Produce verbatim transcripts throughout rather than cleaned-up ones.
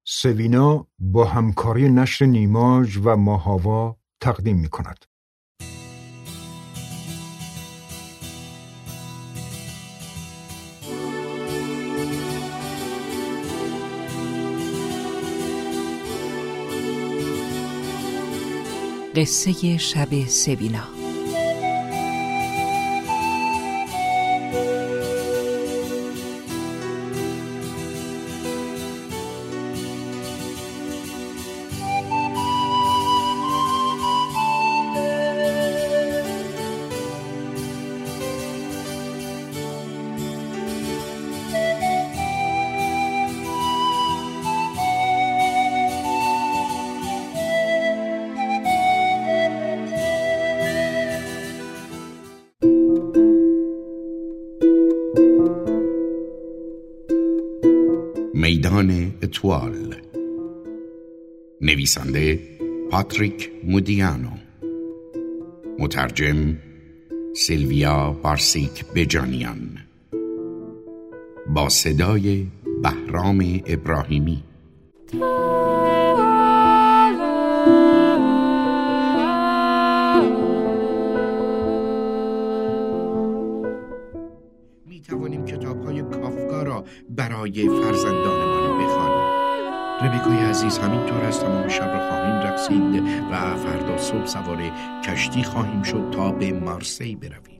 سوینا با همکاری نشر نیماژ و ماهاوا تقدیم می کند. قصه شب سوینا. میدان اتوال. نویسنده پاتریک مودیانو، مترجم سیلویا بارسیک بجانیان، با صدای بهرام ابراهیمی. می توانیم کتاب‌های کافکا را برای فرزندانمان بخوانیم. ربکای عزیز، همینطور از تمام شب را خواهیم رقصید و فردا صبح سوار کشتی خواهیم شد تا به مارسی برویم.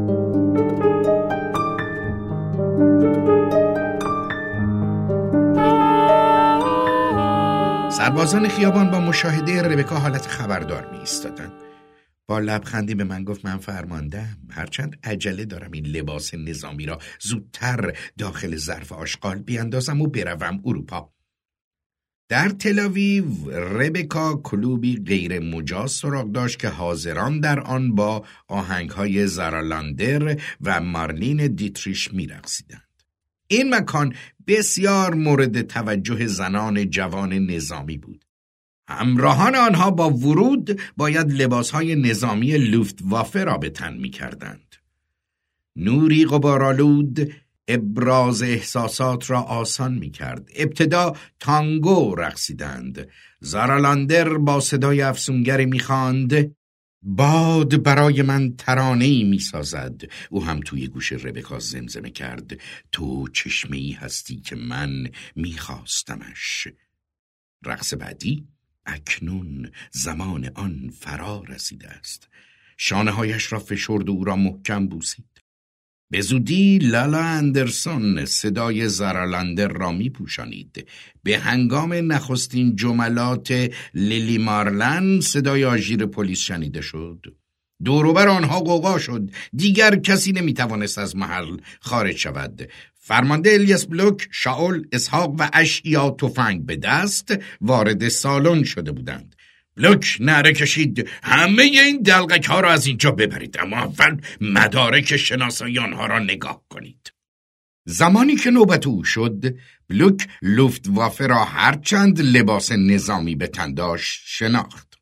سربازان خیابان با مشاهده ربکا حالت خبردار می ایستادند. با لبخندی به من گفت من فرماندم، هرچند عجله دارم این لباس نظامی را زودتر داخل ظرف آشغال بیاندازم و بروم اروپا. در تل‌آویو ربکا کلوبی غیر مجاز سراغ داشت که حاضران در آن با آهنگ‌های زارالاندر و مارلین دیتریش می‌رقصیدند. این مکان بسیار مورد توجه زنان جوان نظامی بود. همراهان آنها با ورود باید لباسهای نظامی لوفتوافه را به تن می‌کردند. نوری غبارآلود ابراز احساسات را آسان می‌کرد. ابتدا تانگو رقصیدند. زارالاندر با صدای افسونگری می‌خواند: باد برای من ترانه‌ای می‌سازد. او هم توی گوش ربکا زمزمه کرد: تو چشمه‌ای هستی که من می‌خواستمش. رقص بعدی: اکنون زمان آن فرا رسیده است. شانه‌هایش را فشرد و او را محکم بوسید. به زودی لالا اندرسون صدای زارالاندر را می پوشانید. به هنگام نخستین جملات لیلی مارلن صدای آژیر پلیس شنیده شد. دوروبر آنها غوغا شد. دیگر کسی نمی توانست از محل خارج شود. فرمانده الیاس بلوک، شاول، اسحاق و اشعیا تفنگ به دست وارد سالن شده بودند. بلوک نعره کشید: همه این دلقک ها را از اینجا ببرید، اما اول مدارک شناسایی آنها را نگاه کنید. زمانی که نوبت او شد، بلوک لوفتوافه را هرچند لباس نظامی به تن داشت شناخت.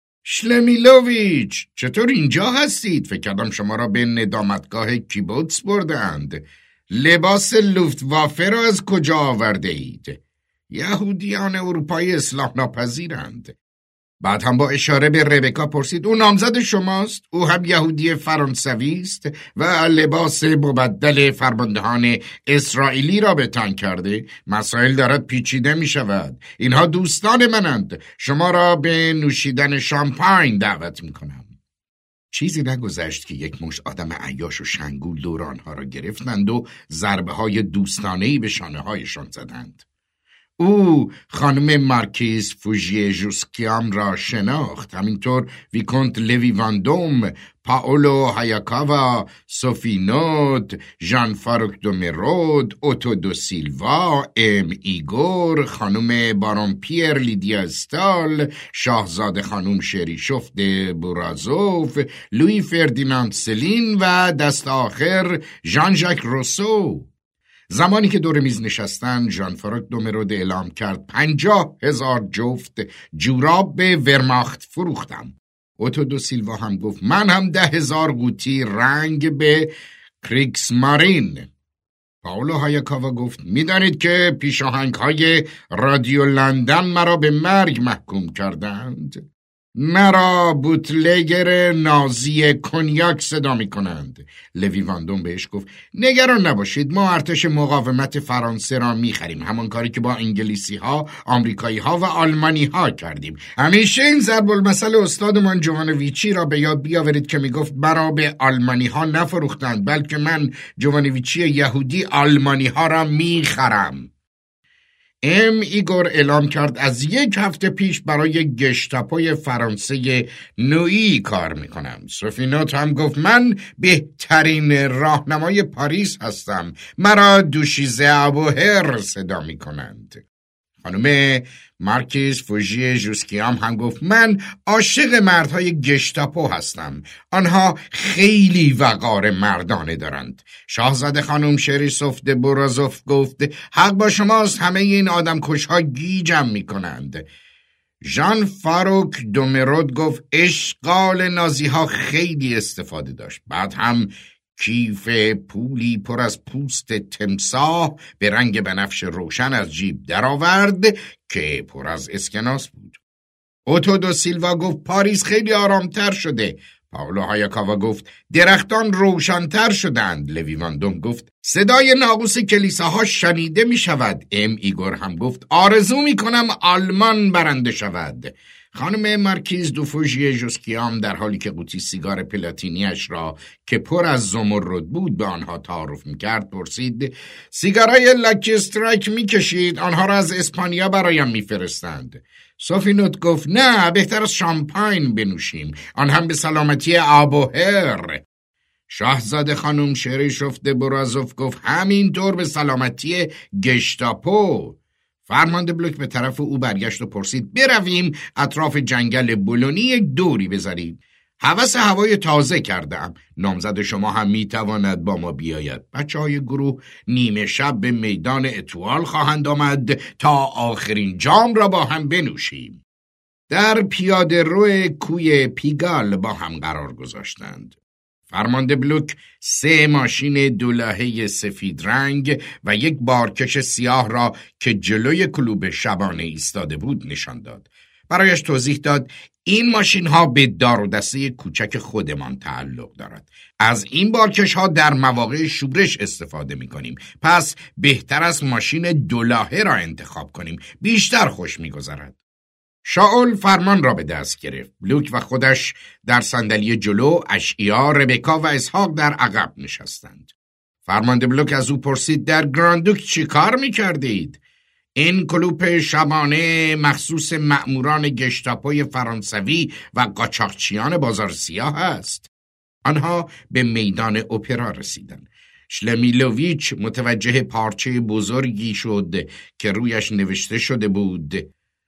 شلمیلوویچ، چطور اینجا هستید؟ فکر کردم شما را به ندامتگاه کیبوتس بردند. لباس لوفتوافه را از کجا آورده اید؟ یهودیان اروپایی اصلاح ناپذیرند. بعد هم با اشاره به ربکا پرسید: او نامزد شماست؟ او هم یهودی فرانسوی است و لباس مبدل فرماندهان اسرائیلی را به تن کرده. مسائل دارد پیچیده می شود. اینها دوستان منند. شما را به نوشیدن شامپاین دعوت می کنم. چیزی نگذشت که یک مشت آدم عیاش و شنگول دور آنها را گرفتند و ضربه های دوستانه‌ای به شانه هایشان زدند. او خانم مارکیز فوژیه ژوسکیام را شناخت، همینطور ویکونت لوی واندوم، پاولو هایاکاوا، سوفی نوت، ژان فاروک دو مرود، اوتو دو سیلوا، ام ایگور، خانم بارون پیر لیدیا استال، شاهزاده خانم شریشوف د بورازوف، لوی فردیناند سلین و دست آخر ژان ژاک روسو. زمانی که دور میز نشستن، ژان فاروک دو مرود اعلام کرد: پنجاه هزار جفت جوراب به ورماخت فروختم. اوتو دو سیلوا هم گفت: من هم ده هزار قوطی رنگ به کریگس مارین. پائولو هایاکاوا گفت میدانید که پیشاهنگ های رادیو لندن مرا به مرگ محکوم کردند. مرا بوتلگر نازی کنیاک صدا می کنند. لوی واندون بهش گفت نگران نباشید، ما ارتش مقاومت فرانسه را می خریم، همان کاری که با انگلیسی ها، آمریکایی ها و آلمانی ها کردیم. همیشه این ضرب المثل استادمان جوانویچی را به یاد بیاورید که می گفت مرا به آلمانی ها نفروختند، بلکه من جوانویچی یهودی آلمانی ها را می خرم. ام ایگور اعلام کرد از یک هفته پیش برای گشتاپوی فرانسه نوئی کار میکنم. سوفینوت هم گفت من بهترین راهنمای پاریس هستم، مرا دوشیزه ابوهر صدا میکنند. خانم مارکیز فوژی ژوسکیام هم گفت من عاشق مردهای گشتاپو هستم، آنها خیلی وقار مردانه دارند. شاهزاده خانم شریسوف د بورازوف گفت حق با شماست، همه این آدم کشها گیجم می کنند. ژان فاروک دومرود گفت اشغال نازی ها خیلی استفاده داشت. بعد هم کیف پولی پر از پوست تمساح به رنگ بنفش روشن از جیب درآورد که پر از اسکناس بود. اوتو دو سیلوا گفت پاریس خیلی آرامتر شده. پائولو هایاکاوا گفت درختان روشنتر شدند. لوی واندون گفت صدای ناقوس کلیساها شنیده می شود. ام ایگور هم گفت آرزو می کنم آلمان برنده شود. خانم مارکیز دو فوژی ژوسکیام در حالی که قوطی سیگار پلاتینیش را که پر از زمرد بود به آنها تعارف می‌کرد پرسید سیگارای لکی استرایک می‌کشید؟ آنها را از اسپانیا برایم می‌فرستند. سوفینوت گفت نه، بهتر از شامپاین بنوشیم، آن هم به سلامتی ابوهر. شاهزاده خانم شریسوف د بورازوف گفت همینطور به سلامتی گشتاپو. فرمانده بلوک به طرف او برگشت و پرسید برویم اطراف جنگل بولونی یک دوری بزنیم. هوس هوای تازه کردم. نامزد شما هم میتواند با ما بیاید. بچه های گروه نیمه شب به میدان اتوال خواهند آمد تا آخرین جام را با هم بنوشیم. در پیاده رو کوی پیگال با هم قرار گذاشتند. فرمانده بلوک سه ماشین دولاهه سفید رنگ و یک بارکش سیاه را که جلوی کلوب شبانه ایستاده بود نشان داد. برایش توضیح داد این ماشین ها به دار و دسته کوچک خودمان تعلق دارد. از این بارکش ها در مواقع شورش استفاده می کنیم. پس بهتر از ماشین دولاهه را انتخاب کنیم. بیشتر خوش می گذرد. شاول فرمان را به دست گرفت. بلوک و خودش در صندلی جلو، اشعیا، ربکا و اسحاق در عقب نشستند. فرمانده بلوک از او پرسید در گراندوک چی کار می کردید؟ این کلوپ شبانه مخصوص مأموران گشتاپوی فرانسوی و قاچاقچیان بازار سیاه است. آنها به میدان اپرا رسیدند. شلمیلوویچ متوجه پارچه بزرگی شد که رویش نوشته شده بود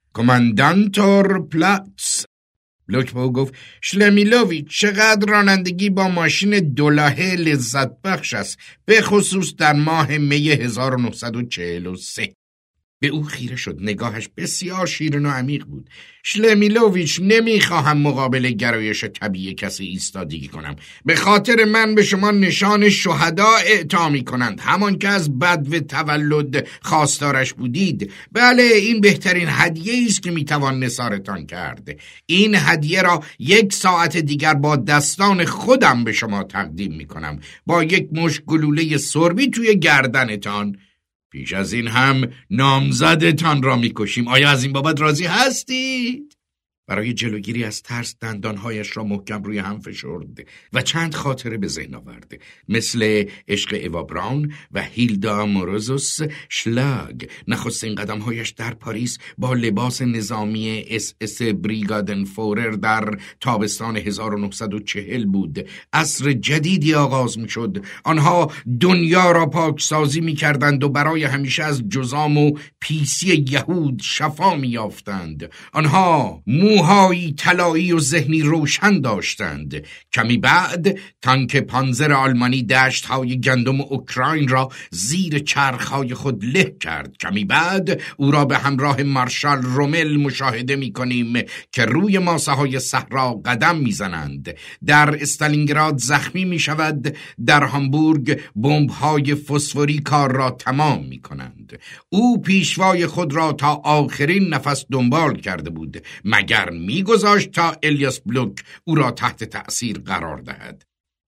کماندانتور پلاتس. بلوک به او گفت شلمیلوویچ چقدر رانندگی با ماشین دولاهه لذت بخش است، به خصوص در ماه می هزار و نهصد و چهل و سه. به او خیره شد. نگاهش بسیار شیرین و عمیق بود. شلمیلوویچ نمیخواهم مقابل گرایش طبیعی کسی ایستادگی کنم. به خاطر من به شما نشان شهدا اعطا میکنند، همان که از بدو تولد خواستارش بودید. بله، این بهترین هدیه است که میتوان نثارتان کرد. این هدیه را یک ساعت دیگر با دستان خودم به شما تقدیم میکنم، با یک مشت گلوله سربی توی گردنتان. پیش از این هم نامزدتان را میکشیم. آیا از این بابت راضی هستید؟ برای جلوگیری از ترس دندانهایش را محکم روی هم فشرد و چند خاطره به ذهن آورد، مثل عشق ایوا براون و هیلدا موروزوس شلاگ. نخستین قدمهایش در پاریس با لباس نظامی اس اس بریگادن فورر در تابستان هزار و نهصد و چهل بود. عصر جدیدی آغاز می شد. آنها دنیا را پاکسازی می کردند و برای همیشه از جذام و پیسی یهود شفا می یافتند. آنها مو موهایی طلایی و ذهنی روشن داشتند. کمی بعد تانک پانزر آلمانی دشت‌های گندم اوکراین را زیر چرخ‌های خود له کرد. کمی بعد او را به همراه مارشال رومل مشاهده می‌کنیم که روی ماسه‌های صحرا قدم می‌زنند. در استالینگراد زخمی می‌شود. در هامبورگ بمب‌های فسفوری کار را تمام می‌کنند. او پیشوای خود را تا آخرین نفس دنبال کرده بود، مگر می‌گذاشت تا الیاس بلوک او را تحت تأثیر قرار دهد.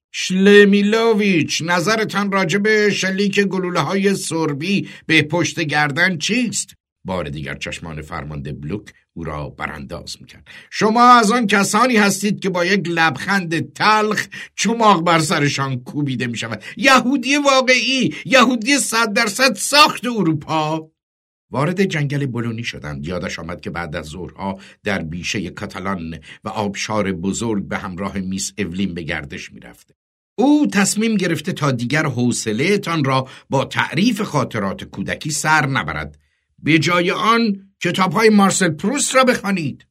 شلمیلوویچ، نظرتان راجع به شلیک گلوله‌های سربی به پشت گردن چیست؟ بار دیگر چشمان فرمانده بلوک او را برانداز می‌کرد. شما از آن کسانی هستید که با یک لبخند تلخ چماق بر سرشان کوبیده می‌شود. یهودی واقعی، یهودی صد درصد ساخت اروپا. وارد جنگل بولونی شدند. یادش آمد که بعد از ظهرها در بیشه کاتالان و آبشار بزرگ به همراه میس اولین به گردش می‌رفت. او تصمیم گرفته تا دیگر حوصله تان را با تعریف خاطرات کودکی سر نبرد. به جای آن کتاب‌های مارسل پروست را بخوانید.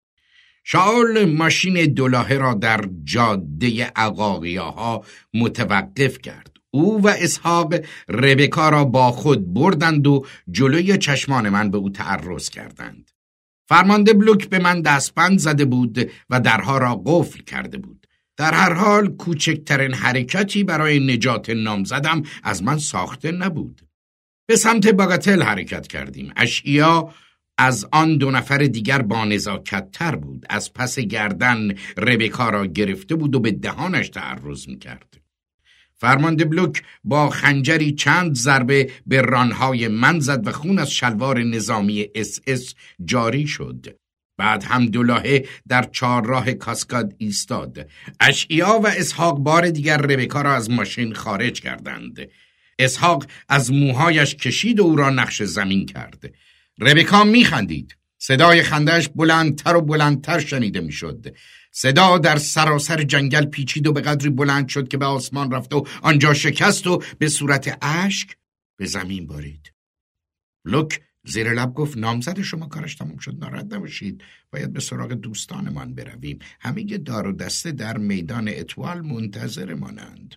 شاول ماشین دولاهه را در جاده عقاقیاها متوقف کرد. او و اسحاق ربکا را با خود بردند و جلوی چشمان من به او تعرض کردند. فرمانده بلوک به من دستبند زده بود و درها را قفل کرده بود. در هر حال کوچکترین حرکتی برای نجات نامزدم از من ساخته نبود. به سمت باگاتل حرکت کردیم. اشعیا از آن دو نفر دیگر با نزاکت تر بود. از پس گردن ربکا را گرفته بود و به دهانش تعرض می‌کرد. فرمانده بلوک با خنجری چند ضربه به رانهای من زد و خون از شلوار نظامی اس اس جاری شد. بعد هم دولاهه در چهارراه کاسکاد ایستاد. اشعیا و اسحاق بار دیگر ربکا را از ماشین خارج کردند. اسحاق از موهایش کشید و او را نقش زمین کرد. ربکا میخندید. صدای خندش بلندتر و بلندتر شنیده میشد. صدا در سراسر جنگل پیچید و به قدری بلند شد که به آسمان رفت و آنجا شکست و به صورت اشک به زمین بارید. بلوک زیر لب گفت نامزد شما کارش تموم شد، ناراحت نباشید، باید به سراغ دوستانمان برویم. همه دار و دسته در میدان اتوال منتظر مانند.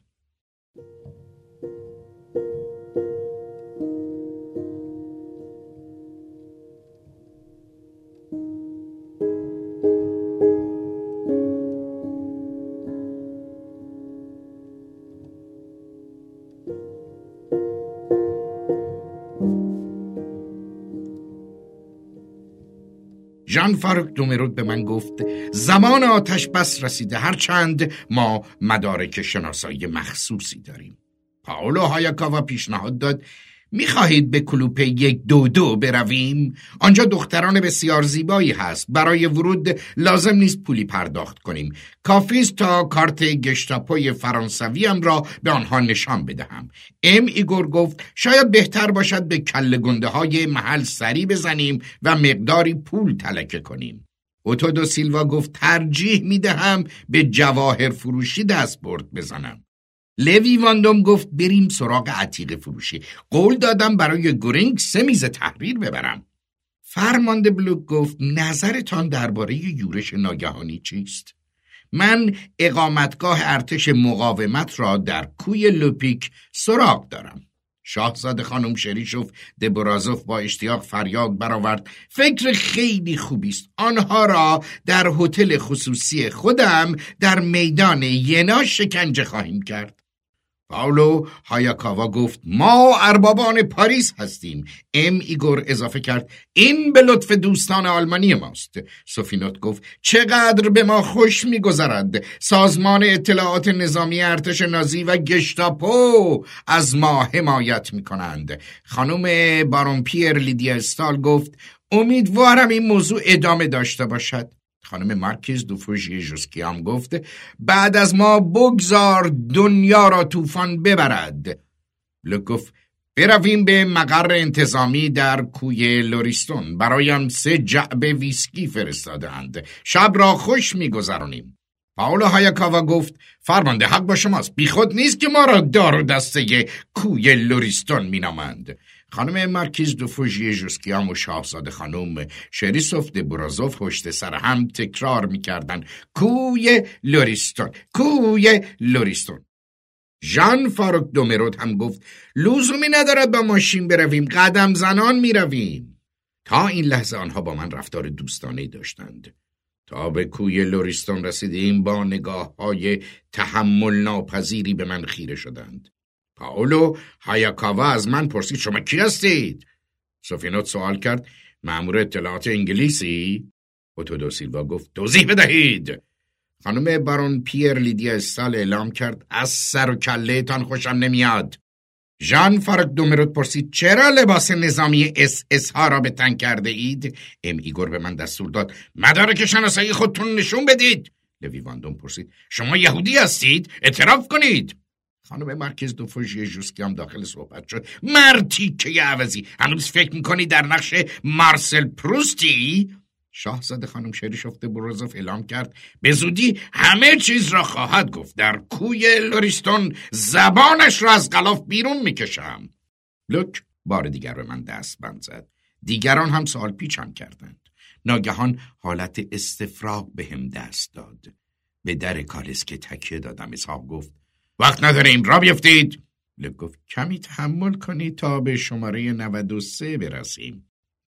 ژان فاروق دومرود به من گفت زمان آتش بس رسیده، هرچند ما مدارک شناسایی مخصوصی داریم. پائولو هایاکاوا پیشنهاد داد می‌خواهید به کلوپ یک دو دو برویم؟ آنجا دختران بسیار زیبایی هست. برای ورود لازم نیست پولی پرداخت کنیم. کافیست تا کارت گشتاپوی فرانسویم را به آنها نشان بدهم. ام ایگور گفت شاید بهتر باشد به کله گنده های محل سری بزنیم و مقداری پول تلکه کنیم. اوتو دو سیلوا گفت ترجیح میدهم به جواهر فروشی دست برد بزنم. لوی واندوم گفت بریم سراغ عتیقه فروشی. قول دادم برای گورینگ سه میز تحریر ببرم. فرمانده بلوک گفت نظرتان درباره یورش ناگهانی چیست؟ من اقامتگاه ارتش مقاومت را در کوی لوپیک سراغ دارم. شاهزاده خانم شریشوف دبرازوف با اشتیاق فریاد برآورد فکر خیلی خوبی است. آنها را در هتل خصوصی خودم در میدان ینا شکنجه خواهیم کرد. پائولو هایاکاوا گفت ما اربابان پاریس هستیم. ام ایگور اضافه کرد این به لطف دوستان آلمانی ماست. سوفینوت گفت چقدر به ما خوش می‌گذرد. سازمان اطلاعات نظامی ارتش نازی و گشتاپو از ما حمایت می‌کنند. خانم بارون پیر لیدیا استال گفت امیدوارم این موضوع ادامه داشته باشد. خانم مارکیز دو فوژی جوسکیام گفت بعد از ما بگذار دنیا را طوفان ببرد. بلوک گفت برویم به مقر انتظامی در کوی لوریستون. برایم سه جعبه ویسکی فرستادند. شب را خوش می‌گذرانیم. پائولو هایاکاوا گفت فرمانده حق با شماست. بی خود نیست که ما را دار و دسته کوی لوریستون مینامند. خانم مارکیز دو فوژی ژوسکیام و شاهزاده خانم شریسوف د برازوف پشت سر هم تکرار میکردن کوی لوریستون، کوی لوریستون. ژان فاروک دومرود هم گفت لزومی ندارد با ماشین برویم، قدم زنان میرویم. تا این لحظه آنها با من رفتار دوستانه داشتند. تا به کوی لوریستون رسیدیم با نگاه های تحمل ناپذیری به من خیره شدند. پاولو هایاکاوا از من پرسید شما کی هستید؟ سوفینوت سوال کرد مأمور اطلاعات انگلیسی؟ اوتو دو سیلوا گفت توضیح بدهید. خانم بارون پیر لیدیا استال اعلام کرد از سر و کله تان خوشم نمیاد. ژان فاروک دومرود پرسید چرا لباس نظامی اس اس ها را به تن کرده اید؟ ام ایگور به من دستور داد مدارک شناسایی خودتون نشون بدید. لوی واندوم پرسید شما یهودی هستید؟ اعتراف کنید. خانم مارکیز دو فوژی ژوسکیام داخل صحبت شد. مرتی که عوضی هنوز فکر میکنی در نقش مارسل پروستی؟ شاهزاده خانم شریشوف د برازوف اعلام کرد به زودی همه چیز را خواهد گفت. در کوی لوریستون زبانش را از غلاف بیرون میکشم. لوک بار دیگر به من دست بند زد. دیگران هم سوال پیچم کردند. ناگهان حالت استفراغ به هم دست داد. به در کالسکه تکیه دادم. اسحاق گفت وقت نداریم، را بیفتید. لوک گفت کمی تحمل کنید تا به شماره نود و سه برسیم.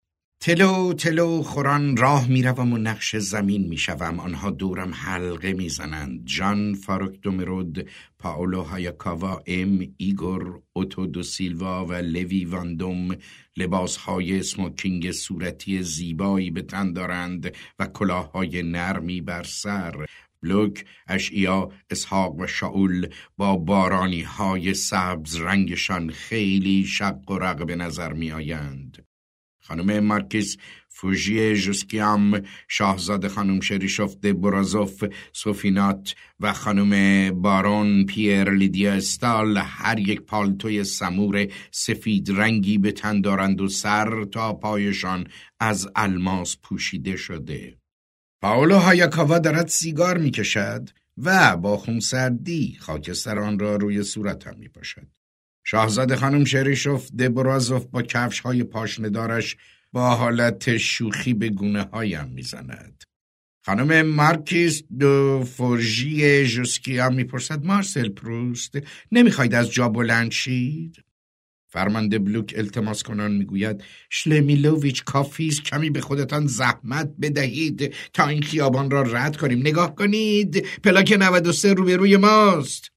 تلو تلو خوران راه میروم و نقش زمین میشوم. آنها دورم حلقه میزنند. ژان فاروک دومرود، پاولو هایاکاوا، ام ایگور، اوتو دو سیلوا و لوی واندوم لباسهای اسموکینگ صورتی زیبایی به تن دارند و کلاههای نرمی بر سر. بلوک، اشعیا، اسحاق و شاول با بارانی های سبز رنگشان خیلی شق و رق به نظر می آیند. خانم مارکیز فوژی ژوسکیام، شاهزاده خانم شریشوف د برازوف، سوفینات و خانم بارون پیر لیدیا استال هر یک پالتوی سمور سفید رنگی به تن دارند و سر تا پایشان از الماس پوشیده شده. پاولو هایاکاوا دارد سیگار می کشد و با خونسردی خاکستر آن را روی صورتم می پاشد. شاهزاده خانم شریشوف د برازوف با کفش های پاشندارش با حالت شوخی به گونه هایم می زند. خانم مارکیز دو فوژی ژوسکیام می پرسد مارسل پروست نمی خواهید از جا بلند شید؟ فرمانده بلوک التماس کنان می گوید شلمیلوویچ کافیست کمی به خودتان زحمت بدهید تا این خیابان را رد کنیم. نگاه کنید پلاک نود و سه روبروی ماست.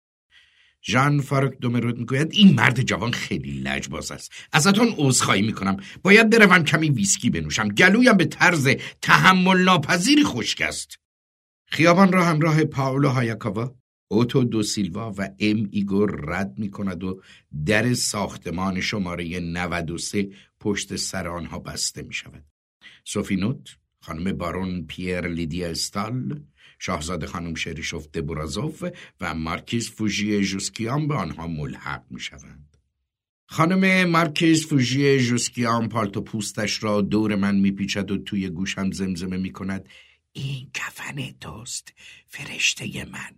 ژان فاروک دومرود میگوید این مرد جوان خیلی لجباز است. ازتون عذرخواهی میکنم. باید بروم کمی ویسکی بنوشم. گلویم به طرز تحمل ناپذیری خشک است. خیابان را همراه پاولو هایاکاوا، اوتو دو سیلوا و ام ایگور رد میکند و در ساختمان شماره نود و سه پشت سر آنها بسته میشود. سوفینوت، خانم بارون پیر لیدیا استال، شاهزاده خانم شریشوف د برازوف و مارکیز فوژی ژوسکیام به آنها ملحق می شوند. خانم مارکیز فوژی ژوسکیام پالتو پوستش را دور من می پیچد و توی گوشم زمزمه می کند این کفن توست فرشته من،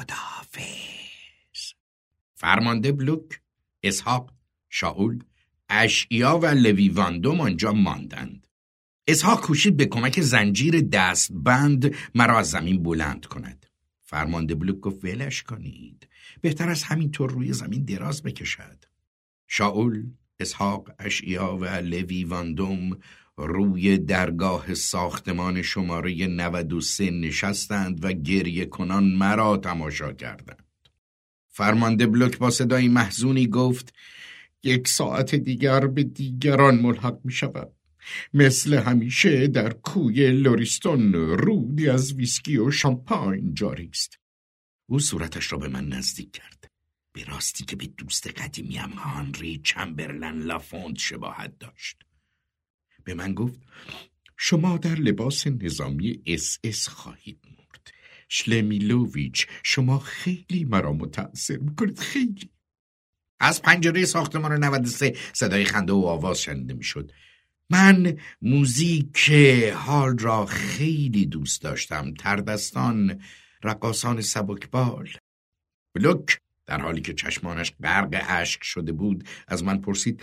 خداحافظ. فرمانده بلوک، اسحاق، شاول، اشعیا و لوی واندوم آنجا ماندند. اسحاق کوشید به کمک زنجیر دست بند مرا از زمین بلند کند. فرمانده بلوک گفت ولش کنید. بهتر از همینطور روی زمین دراز بکشد. شاول، اسحاق، اشعیا و لوی واندوم روی درگاه ساختمان شماره نود و سه نشستند و گریه کنان مرا تماشا کردند. فرمانده بلوک با صدای محزونی گفت یک ساعت دیگر به دیگران ملحق می شود. مثل همیشه در کوی لوریستون رودی از ویسکی و شامپاین جاری است. او صورتش را به من نزدیک کرد. به راستی که به دوست قدیمیم هانری چمبرلن لافونت شباهت داشت. به من گفت شما در لباس نظامی اس اس خواهید مرد. شلمیلوویچ شما خیلی مرا متأثر میکنید، خیلی. از پنجره ساختمان نود و سه صدای خنده و آواز شنیده میشد. من موزیک حال را خیلی دوست داشتم. تردستان، رقاصان سبکبال. بلوک در حالی که چشمانش غرق اشک شده بود از من پرسید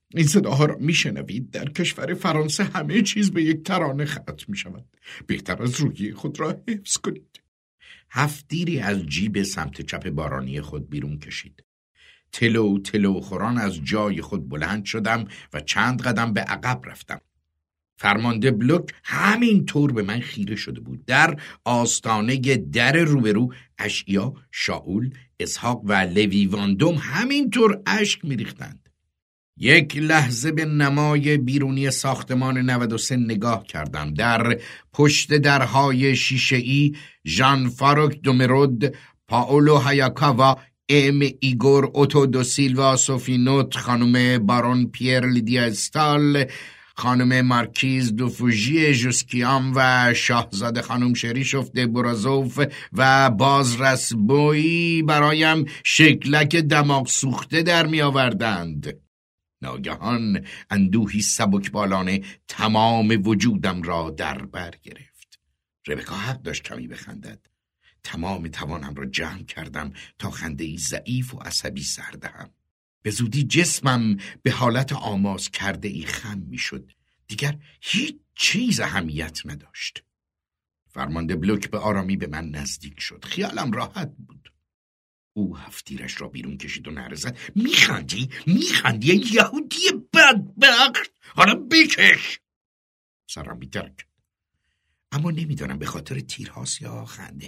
این صداها را میشنوید؟ در کشور فرانسه همه چیز به یک ترانه ختم می شود. بهتر از روحیه خود را حفظ کنید. هفتیری از جیب سمت چپ بارانی خود بیرون کشید. تلو تلو خوران از جای خود بلند شدم و چند قدم به عقب رفتم. فرمانده بلوک همین طور به من خیره شده بود. در آستانه در روبرو اشعیا، شاول، اسحاق و لوی واندوم همین طور اشک می‌ریختند. یک لحظه به نمای بیرونی ساختمان نود و سه نگاه کردم. در پشت درهای شیشه‌ای ژان فاروک دومرود، پاولو هایاکاوا، ام ایگور اوتو دو سیلوا، سوفی نوت، خانم بارون پیر لیدیا استال، خانم مارکیز دو فوژی جوسکیام و شاهزاده خانم شریشوف د برازوف و بازرس بویی برایم شکلک دماغ سوخته در می آوردند. ناگهان اندوهی سبکبالانه تمام وجودم را در بر گرفت. ربکا حق داشت کمی بخندد. تمام توانم را جمع کردم تا خنده‌ای ضعیف و عصبی سر دهم. به زودی جسمم به حالت آماس کرده ای خم می شد. دیگر هیچ چیز اهمیت نداشت. فرمانده بلوک به آرامی به من نزدیک شد. خیالم راحت بود. او هفتیرش را بیرون کشید و نعره زد: میخندی؟ میخندی یهودی بدبخت؟ حالا بکش! سرم بی‌ترک، اما نمیدانم به خاطر تیرهاست یا خنده.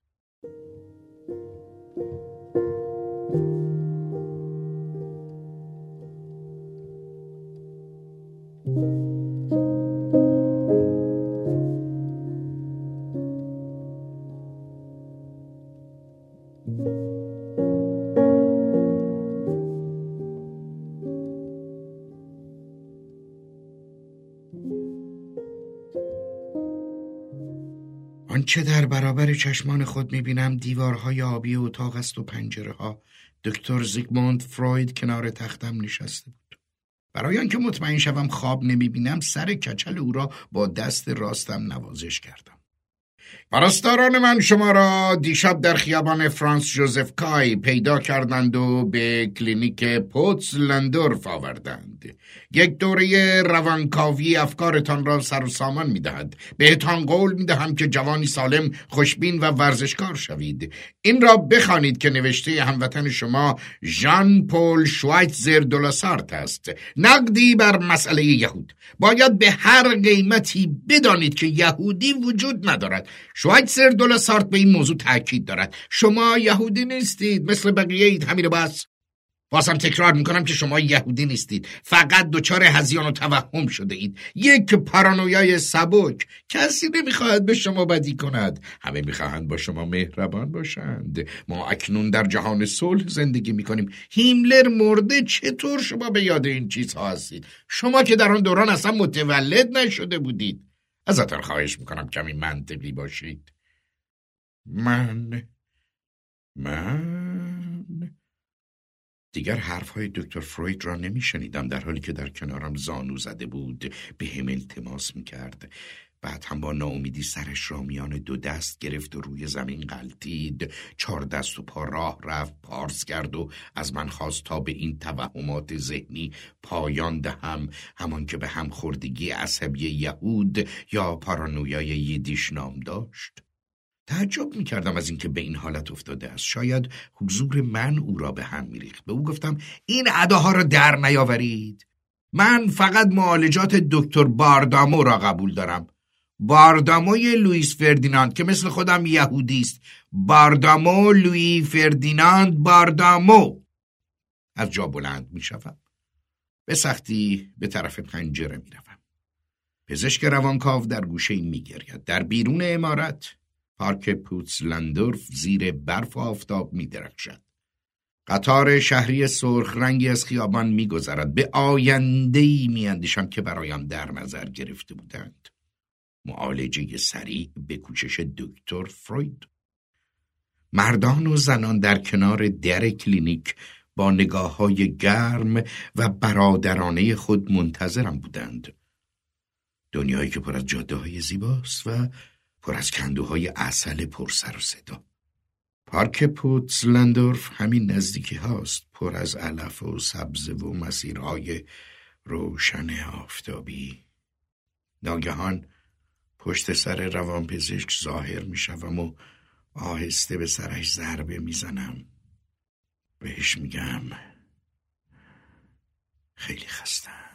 آنچه در برابر چشمان خود میبینم دیوارهای آبی اتاق است و پنجره ها. دکتر زیگموند فروید کنار تختم نشسته بود. برای آنکه مطمئن شوم خواب نمیبینم سر کچل او را با دست راستم نوازش کردم. پرستاران من شما را دیشب در خیابان فرانس جوزف کای پیدا کردند و به کلینیک پوتس لندورف آوردند. یک دوره روانکاوی افکارتان را سر و سامان می دهد. بهتان قول می دهم که جوانی سالم، خوشبین و ورزشکار شوید. این را بخوانید که نوشته هموطن شما ژان پل شوایتزر دولاسارت است. نقدی بر مسئله یهود. باید به هر قیمتی بدانید که یهودی وجود ندارد. شوایتزر دولاسارت به این موضوع تاکید دارد. شما یهودی نیستید، مثل بقیه اید، همین بس. بازم تکرار میکنم که شما یهودی نیستید، فقط دچار هذیان و توهم شده اید. یک پارانویای سبک. کسی نمیخواهد به شما بدی کند، همه میخواهند با شما مهربان باشند. ما اکنون در جهان صلح زندگی میکنیم. هیملر مرده، چطور شما به یاد این چیزها هستید؟ شما که در آن دوران اصلا متولد نشده بودید. ازتون خواهش میکنم کمی منطقی باشید. من من دیگر حرفهای دکتر فروید را نمیشنیدم، در حالی که در کنارم زانو زده بود به هم التماس میکرد. بعد هم با ناامیدی سرش را میان دو دست گرفت و روی زمین غلتید. چهار دست و پا راه رفت، پارس کرد و از من خواست تا به این توهمات ذهنی پایان دهم، همان که به هم خوردگی عصبی یهود یا پارانویای ییدیش نام داشت. تعجب میکردم از اینکه به این حالت افتاده است. شاید حضور من او را به هم میریخت. به او گفتم این اداها را در نیاورید. من فقط معالجات دکتر باردامو را قبول دارم. بارداموی لوئیس فردیناند که مثل خودم یهودی است. باردامو لوئی فردیناند باردامو. از جا بلند میشوم. به سختی به طرف پنجره میروم. پزشک روانکاو در گوشه میگرید. در بیرون عمارت پارک پوتس لندورف زیر برف و آفتاب می درخشد. قطار شهری سرخ رنگی از خیابان می گذرد. به آینده‌ای می اندیشم که برایم در نظر گرفته بودند. معالجه سریع به کوشش دکتر فروید. مردان و زنان در کنار در کلینیک با نگاه‌های گرم و برادرانه خود منتظرم بودند. دنیایی که پر از جاده‌های زیباست و پر از کندوهای عسل پر سر و صدا. پارک پوتس لندورف همین نزدیکی هاست، پر از علف و سبزه و مسیرهای روشن آفتابی. ناگهان پشت سر روانپزشک ظاهر می شوم و آهسته به سرش ضربه می زنم. بهش میگم خیلی خستم.